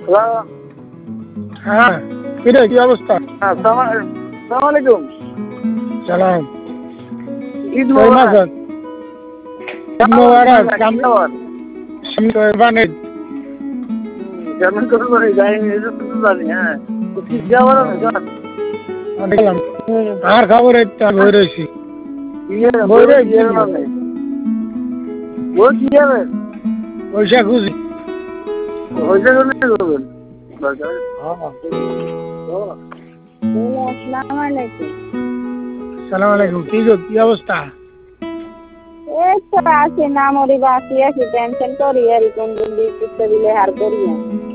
Hello. হ্যাঁ, কিরে কি অবস্থা? আসসালামু আলাইকুম। সালাম। ঈদ কই মোবারক। মাসত? ঈদ মোবারক। কেমন? সামনে কোরবানি। কেমন করে যাইনি, এটা তো জানি। হ্যাঁ, কি যাবার না? দেখলাম আর খবর এই তো বই রয়েছি। বই রয়েছি বই কি যাবে? পয়সা খুঁজি। হয়েছে করবেন। আসসালামু আলাইকুম। সালাম আলাইকুম। কি গো কি অবস্থা? এই তো আছি না মরি বাঁচি আছি টেনশন করি আর কোন দিন দিতে দিলে হার করি